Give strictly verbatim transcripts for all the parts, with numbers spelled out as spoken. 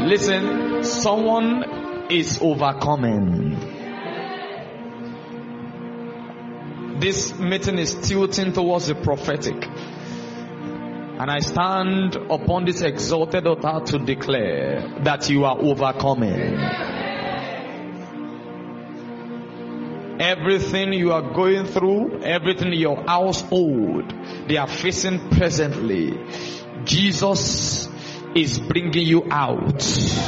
Listen, someone is overcoming. This meeting is tilting towards the prophetic. And I stand upon this exalted altar to declare that you are overcoming. Everything you are going through, everything in your household, they are facing presently, Jesus is bringing you out.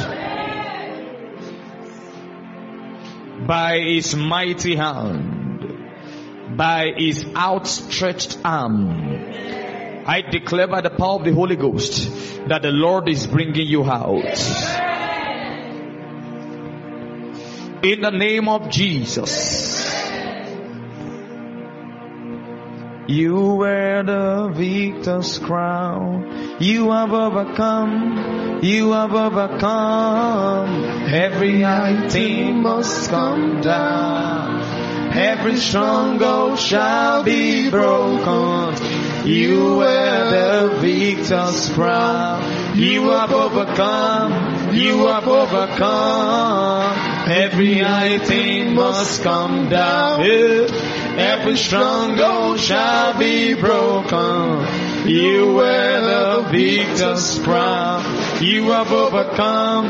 By his mighty hand, by his outstretched arm, I declare by the power of the Holy Ghost that the Lord is bringing you out. In the name of Jesus. You wear the victor's crown. You have overcome. You have overcome. Every high thing must come down. Every stronghold shall be broken. You wear the victor's crown. You have overcome. You have overcome. Every high thing must come down. Every stronghold shall be broken. You wear the victor's crown. You have overcome.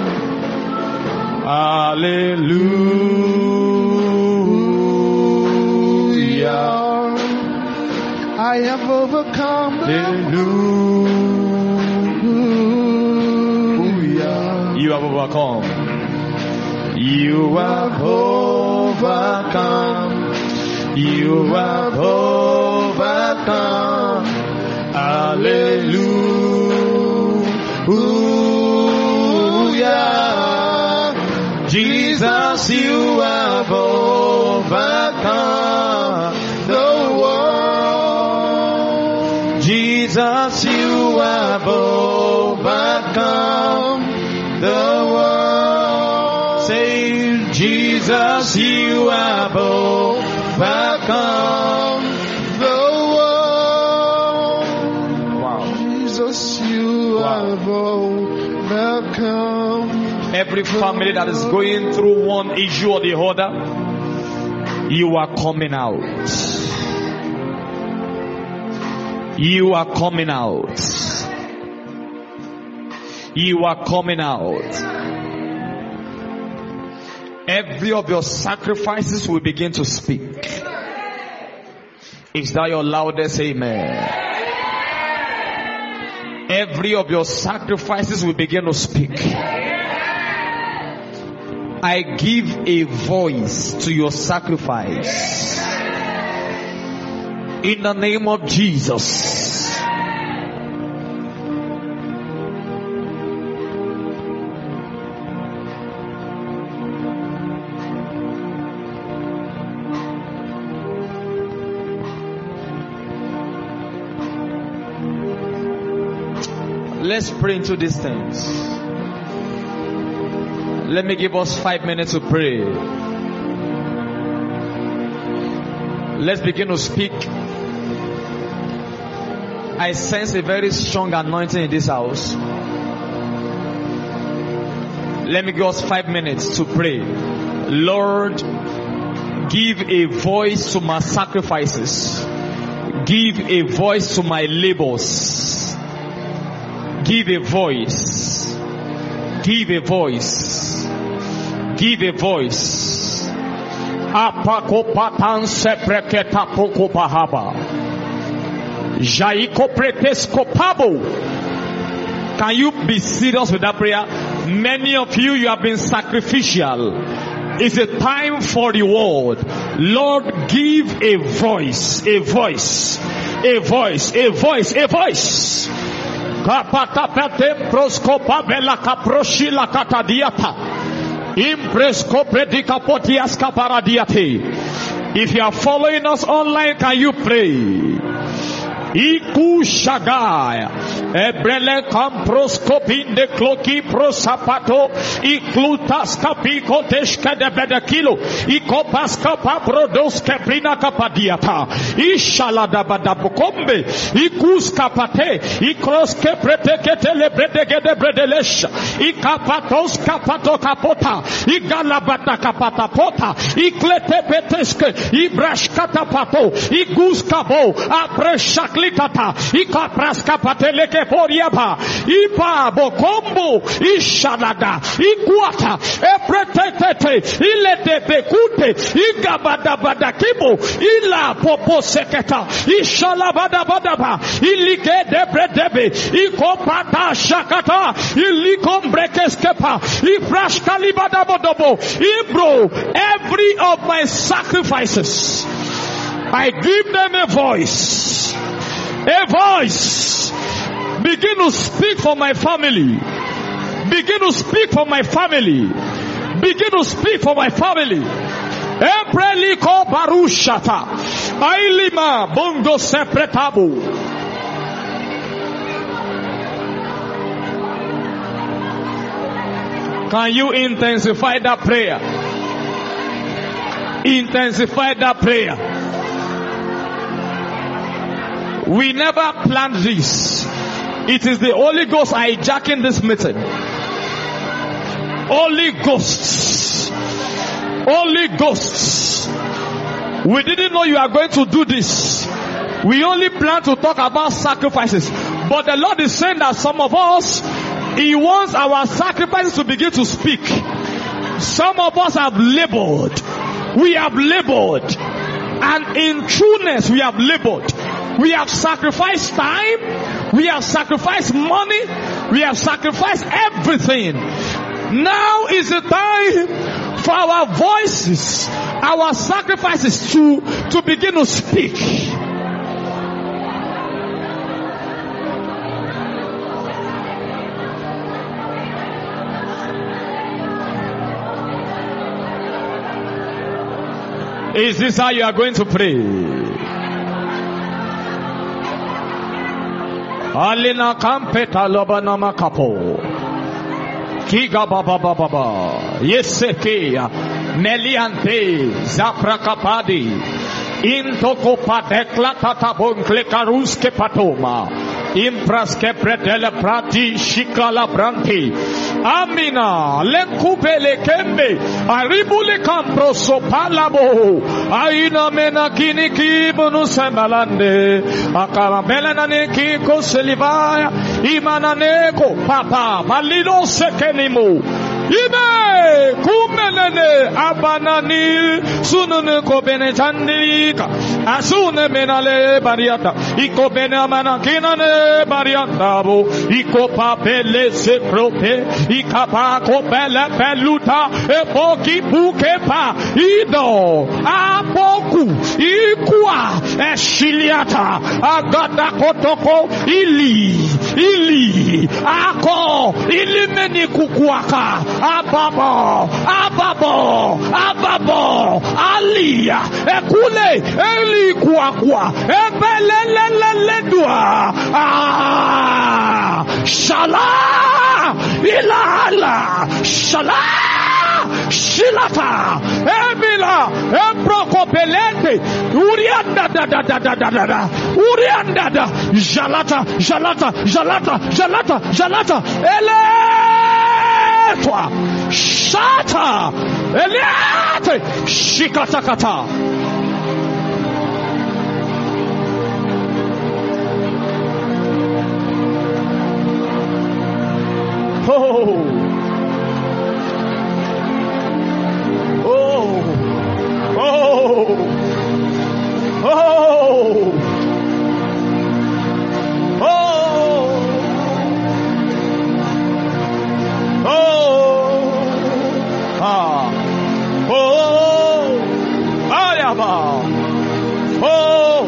Hallelujah. I have overcome. Hallelujah. You have overcome. You have overcome. You have overcome. Hallelujah. Jesus, you have overcome the world. Jesus, you have overcome the world. Say, Jesus, you have overcome the world. Wow. Jesus, you wow. have overcome. Every family that is going through one issue or the other, you are coming out. You are coming out. You are coming out. Every of your sacrifices will begin to speak. Is that your loudest amen? Every of your sacrifices will begin to speak. I give a voice to your sacrifice. In the name of Jesus. Let's pray into these things. Let me give us five minutes to pray. Let's begin to speak. I sense a very strong anointing in this house. Let me give us five minutes to pray. Lord, give a voice to my sacrifices. Give a voice to my labors. Give a voice. Give a voice. Give a voice. Apakopatan sepreketa pokopahaba. Jaiko pretesko pabo. Can you be serious with that prayer? Many of you, you have been sacrificial. It's a time for reward. Lord, give a voice, a voice, a voice, a voice, a voice. If you are following us online, can you pray? Iku Shagaya. Ebrele Camproscopin de Cloki Prosapato. Iklutas Capiko Teshka de Bedakilo. Ikopaska Paprodos Caprina Capadiata. Ishalada Badabukombe. Ikus Capate. Ikros Kepretekete Lebredegede Bredelesh. Ikapatos Kapato Kapota. Igalabata Kapata Pota. Iklete Peteske. Ibrashkata Pato. Igus Kabo. Apreshaklikata. Ikapraska Pateleke Poriaba. Ipa Bokombo. Ishalada. Iguata. Epretete. Ilete Bekute. Igabadabadakibo. Ila Popo Seketa. Ishalabadabadaba. Ilike Debredebe. Ikopata Shakata. Ilikom Brekeskepa. Ifrashkalibadabodobo. Ibro. Every of my sacrifices, I give them a voice. A voice. Begin to speak for my family. Begin to speak for my family. Begin to speak for my family. Epreliko barushata. Ailima bongo sepretabu. Can you intensify that prayer? Intensify that prayer. We never planned this. It is the Holy Ghost hijacking this meeting. Holy Ghosts. Holy Ghosts. We didn't know you are going to do this. We only plan to talk about sacrifices. But the Lord is saying that some of us, He wants our sacrifices to begin to speak. Some of us have labored. We have labored. And in trueness, we have labored. We have sacrificed time. We have sacrificed money. We have sacrificed everything. Now is the time for our voices, our sacrifices to, to begin to speak. Is this how you are going to pray? Alina kampeta lobanama kapo. Kiga baba baba baba. Yesekeya. Meliante. Zapra kapadi. Intoko padekla tatabon klekaruske patoma. Impraske predele prati shikala branti. Amina lenkupele kembe aribule kampro sopalabo aina mena kini kibunu sembalande akala melana neki ko selivaya imana neko papa malilo sekenimu Ibe kumelene abanani sunune ko bene chandika asune menale bariata iko bene amana kinane bariata bo iko papele se prope ikapa ko bele peluta epoki bukepa ido apoku ikua eshiliata agada kotoko ili ili ako ilimeni kukuaka Ababo, Ababo, Ababo, Alia, Ekule, Eli Kwakwa, Ebeleleledua, Ah, Shala, Ilala, Shala, Shilata, Ebila, Ebrokopelete, Urianda, da da da da da da da, Urianda, da, Jalata, Jalata, Jalata, Jalata, Jalata, Ele. Toi, Shata, Eliate, Shikatakata. Oh, oh, oh, oh, oh. Oh, ah, oh, ayaba, oh,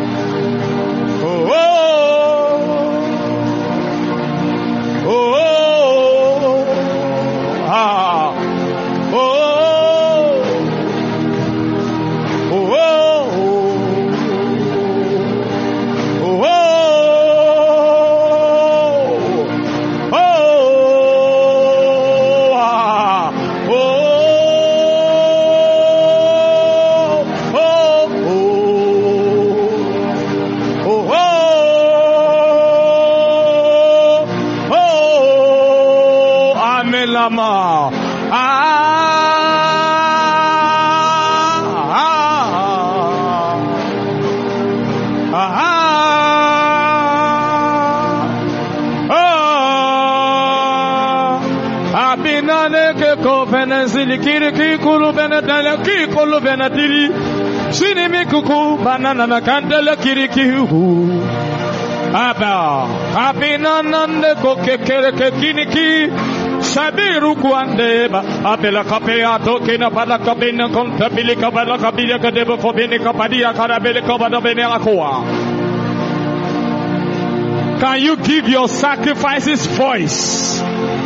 oh, oh, oh. Elama. Ah. Ko venezili kiriki kulu venedele ki kulu venedili sinimi kuku banana na kandele kiriki hu aba abina nande ko kekere kiniki sabiru kuande ba abela kapea tokena bala kabina kontabili kabala kabila kadebo fobene kapadia karabele kabada bene akoa. Can you give your sacrifices voice?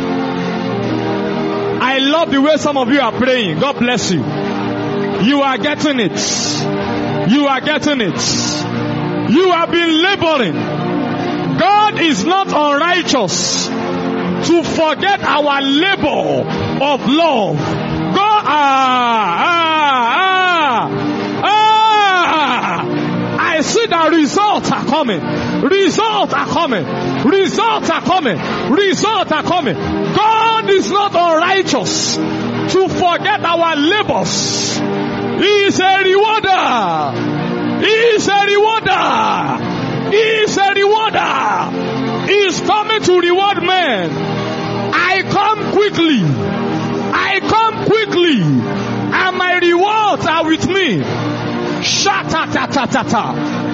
I love the way some of you are praying. God bless you. You are getting it. You are getting it. You have been laboring. God is not unrighteous to forget our labor of love. God, ah, ah, ah, ah. I see that results are coming. Results are coming. Results are coming. Results are coming. God is not unrighteous to forget our labors. He is a rewarder. He is a rewarder. He is a rewarder. He is coming to reward men. I come quickly. I come quickly. And my rewards are with me. Shata-ta-ta-ta-ta.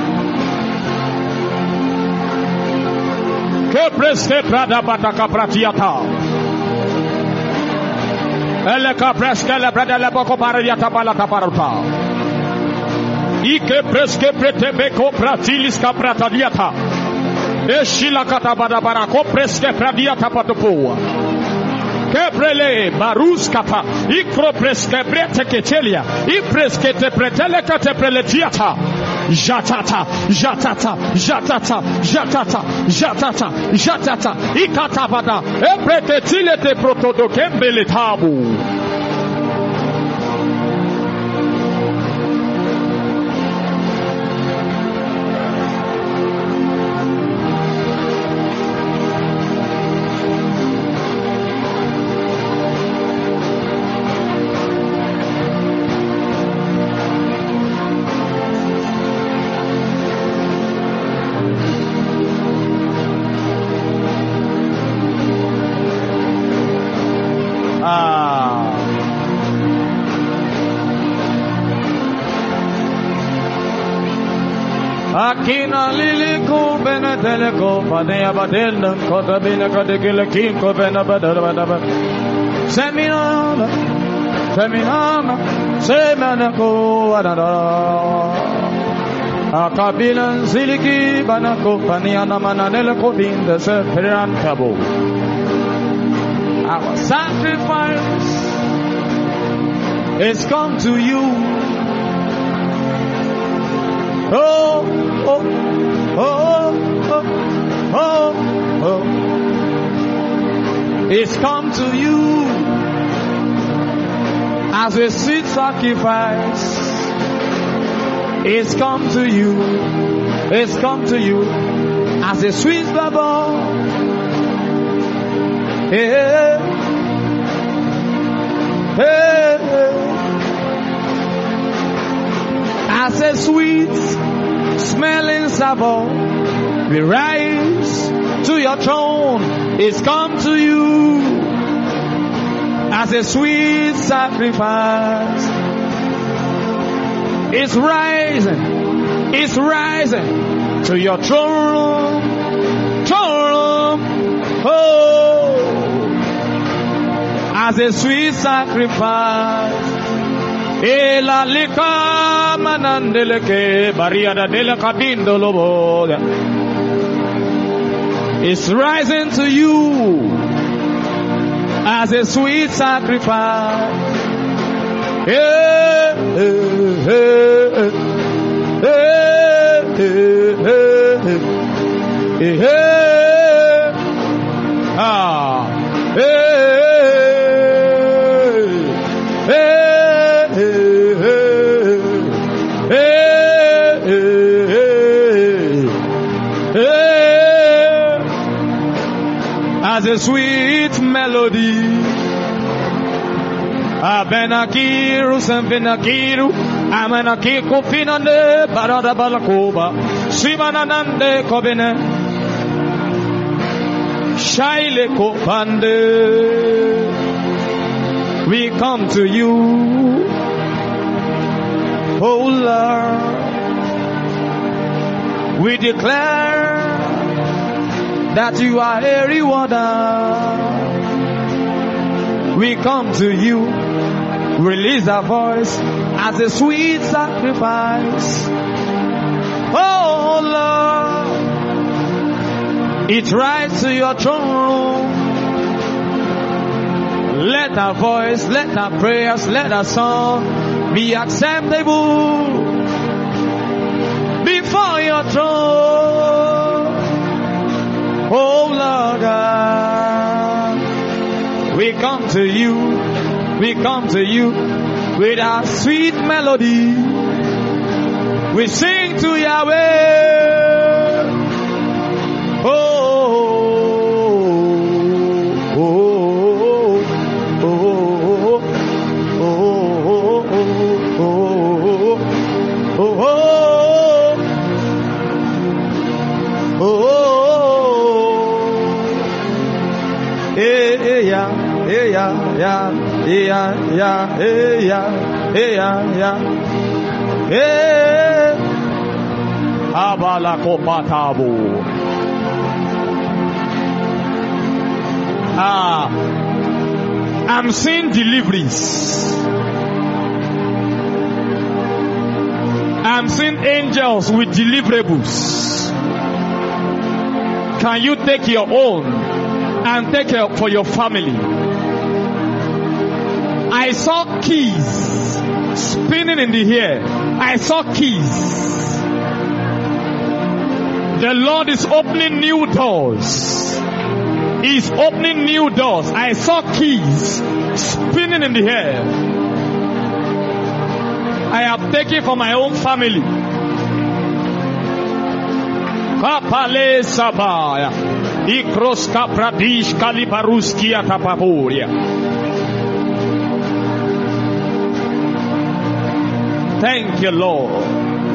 Que preste prada bataka pratiata. Elle ka preske le prada le boko paradiata balata paruta. Ike preske prete beko pratilis ka pratadiata. Eshila kata bada barako preske pradiata patopoa. Kebrele barus kata. Ikro preske brete ketelia. I preske te pretele kate preletiata. Jatata, jatata, jatata, jatata, jatata, jatata, ikatabada, epreketile te protodo kembele tabu. Akina liliko benateleko padea badel kota bina kadekele kim ko bena badara badaba seminana seminana semanako adara akabilan siliki banako paniana mananele ko binda se peran kabo. Our sacrifice is come to you. Oh, oh, oh, oh, oh, oh. It's come to you as a sweet sacrifice. It's come to you. It's come to you as a sweet bubble. Hey, hey, hey. As a sweet smelling savour, we rise to your throne. It's come to you as a sweet sacrifice. It's rising, it's rising to your throne, throne, oh, as a sweet sacrifice. Ela lika manandeleke bariada dela kabindo lobo. It's rising to you as a sweet sacrifice. Hey, hey, hey, hey, hey, hey, hey, ah, hey, hey. As a sweet melody. melody. Abenakiru Sambenakiru Amanakiko Finande Barada Balakoba Simananande Kobene Shaile Kopande. We come to you, oh Lord. We declare that you are a rewarder. We come to you, release our voice as a sweet sacrifice. Oh Lord, it rises to your throne room. Let our voice, let our prayers, let our song be acceptable before your throne. Oh Lord God, we come to you, we come to you with our sweet melody. We sing to Yahweh. Oh, oh, oh, oh, oh, oh, oh, oh, eh, yeah, eh, yeah, yeah, yeah, yeah, eh, yeah, eh, yeah, yeah, eh, abalakopatabo. Ah, I'm seeing deliveries. I'm seeing angels with deliverables. Can you take your own and take it for your family? I saw keys spinning in the air. I saw keys. The Lord is opening new doors. He's opening new doors. I saw keys spinning in the air. I have taken for my own family. Kapale Sabaya. Ikroska Pradish Kalibaruskia Tapaporia. Thank you, Lord.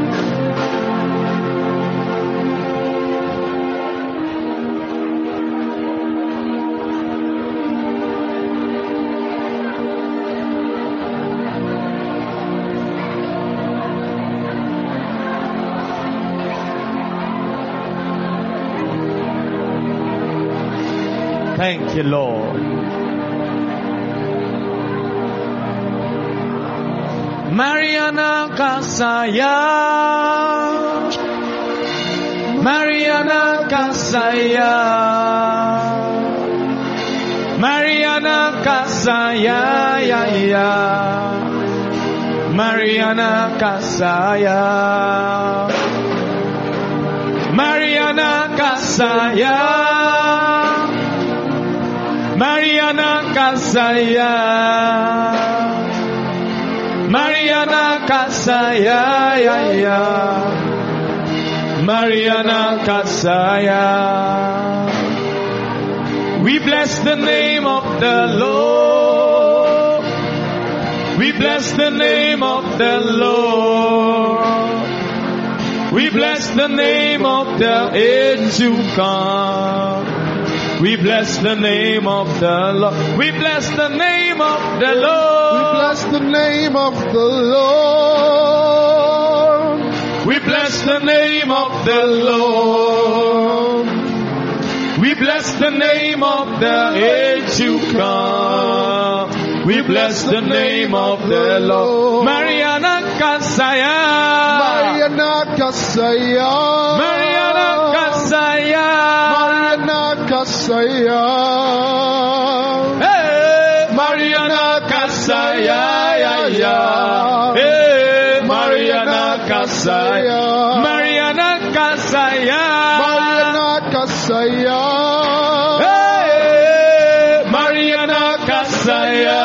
Thank you, Lord. Mariana Kasaya, Mariana Kasaya, Mariana Kasaya, ya ya, Mariana Kasaya, Mariana Kasaya. Mariana Kasaya, Mariana Kasaya, ya ya, Mariana Kasaya. We bless the name of the Lord. We bless the name of the Lord. We bless the name of the age to come. We bless the name of the Lord. We bless the name of the Lord. We bless the name of the Lord. We bless the name of the Lord. We bless the name of the age to come. We bless the name of the Lord. Mariana Kasaya. Mariana Kasaya. Mariana Kasaya. Mariana Kasaya. Hey, Mariana Kasaya, ya ya. Hey, Mariana Kasaya. Mariana Kasaya. Mariana Kasaya. Hey, Mariana Kasaya.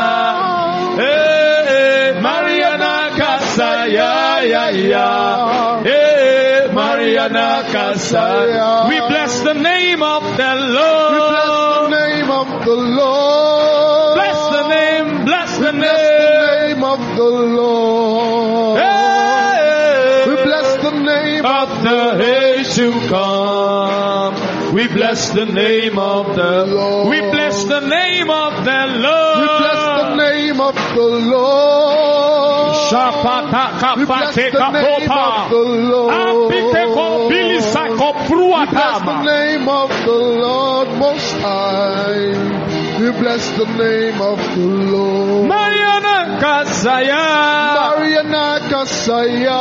Hey, Mariana Kasaya, ya ya. Hey, Mariana Kasaya. We bless the name of the Lord. We bless the name of of the Lord. Bless the name, bless the Bless the name name of the Lord. Hey. We bless the name of the age to come. We bless the name of the Lord. We bless the name of the Lord. We bless the name of the Lord. Shapata We bless the kapate name of the kapopa. Lord. Apite kopilisa We bless the kopruatama. name of the Lord Most High. We bless the name of the Lord. Mariana Kasaya. Mariana Kasaya.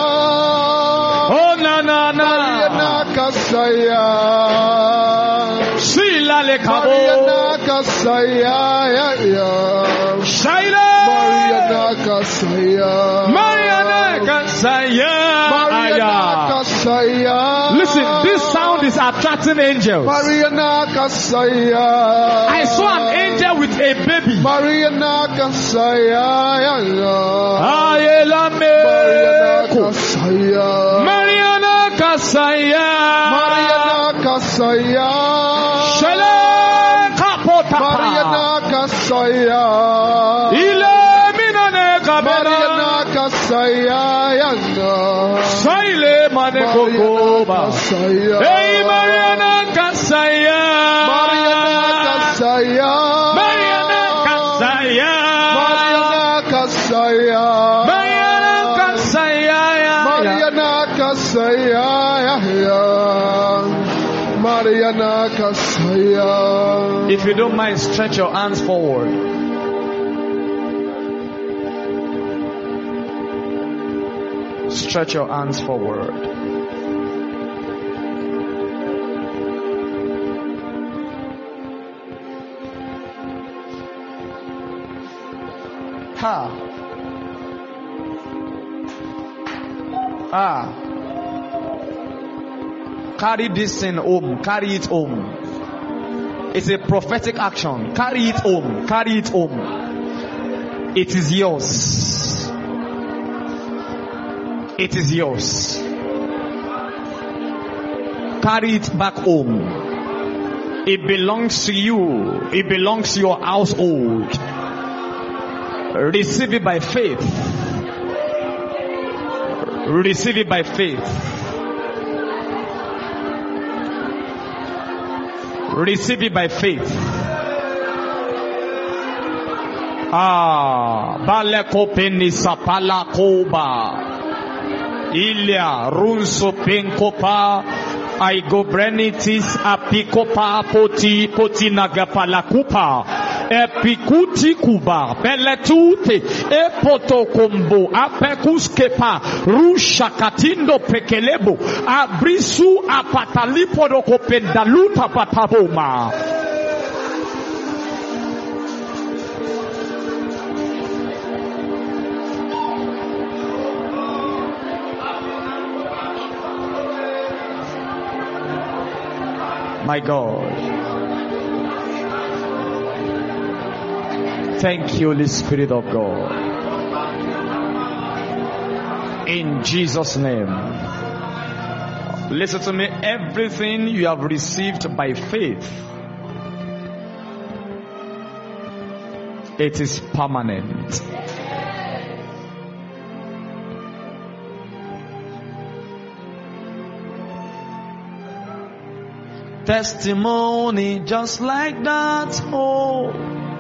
Oh na na na. Mariana Kasaya. Sila le kabo. Mariana Kasaya. Ya, ya. Shaila. Mariana Kasaya. Mariana Kasaya. Mariana Kasaya. Listen, this sound is attracting angels. Mariana Kasaya. I saw an angel with a baby. Mariana Kasaya. Ya, ya. Ayela Mariana me. Kasaya. Mariana Kasaya. Mariana Kasaya. Shele kapota. Mariana Kasaya. Ile minane kabela. Mariana Kasaya. Ya, ya. Saile mane kokoba. Kasaya. Hey Mariana Kasaya. Mariana Kasaya. Mariana Kasaya. Mariana Kasaya. Mariana Kasaya. Mariana Kasaya. Mariana Kasaya. If you don't mind, stretch your hands forward. Stretch your hands forward. Ha. Ah. Carry this thing home. Carry it home. It's a prophetic action. Carry it home. Carry it home. It is yours. It is yours. Carry it back home. It belongs to you. It belongs to your household. Receive it by faith. Receive it by faith. Receive it by faith. Ah, baleko penisa palakoba. Ilia runso penkopa. Aigobrenitis apikopa poti poti nagapalakupa. Epikuti kuba beletute epoto kombo apekuskepa rusha katindo pekelebo abrisu apatalipo dokopendaluta pataboma. My God. Thank you, Holy Spirit of God. In Jesus' name. Listen to me. Everything you have received by faith, it is permanent. Testimony just like that. Oh.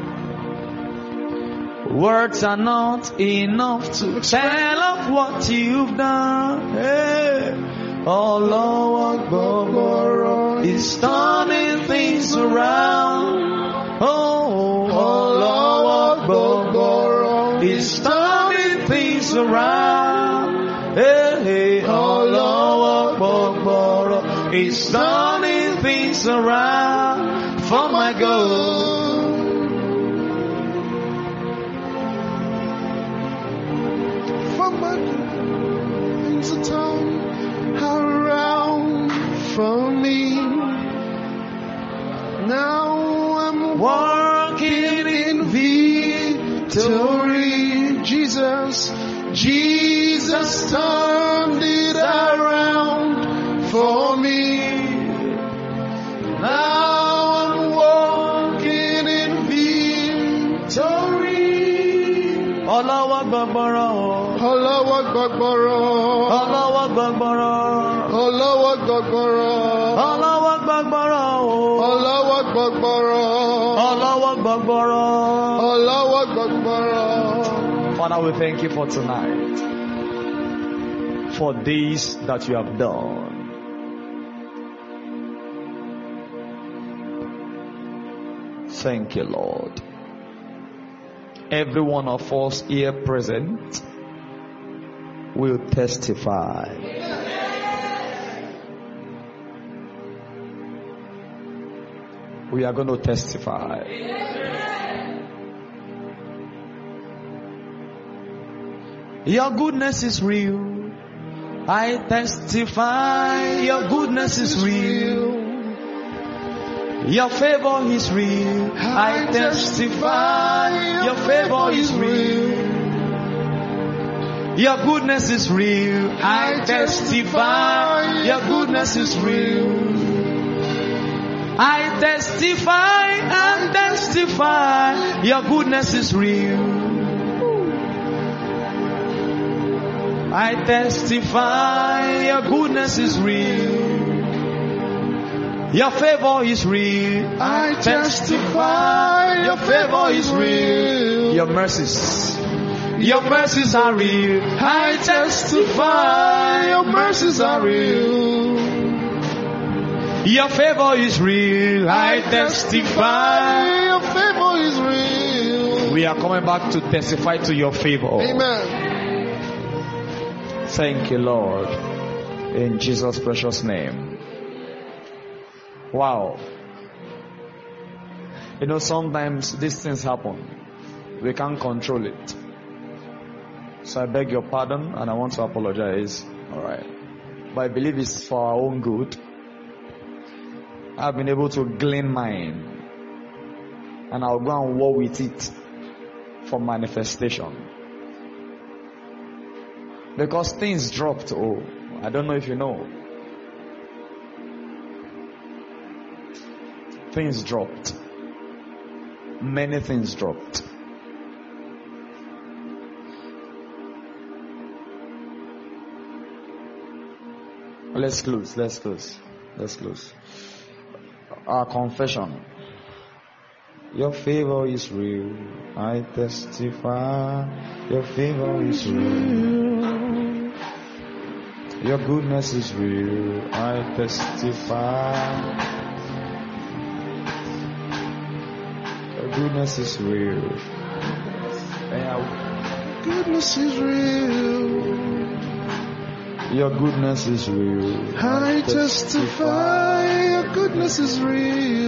Words are not enough to tell of what you've done. Hey. Allah Akbar is turning things around. Oh, Allah Akbar is turning things around. Hey, hey, Allah Akbar is turning things around for my good. Things are turning around for me. Now I'm walking in victory. Jesus, Jesus turned it around for me. Now I'm walking gbagbara. Ọlọ́wọ́ gbọgbọrọ. Ọlọ́wọ́ gbagbara. Ọlọ́wọ́ gbọgbọrọ. Ọlọ́wọ́ gbagbara. Ọlọ́wọ́ gbọgbọrọ. Ọlọ́wọ́ gbagbara. Ọlọ́wọ́ gbọgbọrọ. Father, we thank you for tonight, for this that you have done. Thank you, Lord. Every one of us here present will testify. We are going to testify. Your goodness is real. I testify. Your goodness is real. Your favor is real. I testify. Your favor is real. Your goodness is real. I testify. Your goodness is real. I testify and testify. Your goodness is real. I testify. Your goodness is real. Your favor is real. I testify. Your favor is real. Your mercies. Your mercies are real. I testify. Your mercies are real. Your favor is real. I testify. Your favor is real. We are coming back to testify to your favor. Amen. Thank you, Lord. In Jesus' precious name. Wow. You know, sometimes these things happen. We can't control it. So I beg your pardon and I want to apologize. Alright. But I believe it's for our own good. I've been able to glean mine. And I'll go and war with it for manifestation. Because things dropped. Oh, I don't know if you know. Things dropped. Many things dropped. Let's close. Let's close. Let's close. Our confession. Your favor is real. I testify. Your favor is real. Your goodness is real. I testify. Your goodness is real. Goodness is real. Your goodness is real. I testify. Your goodness is real.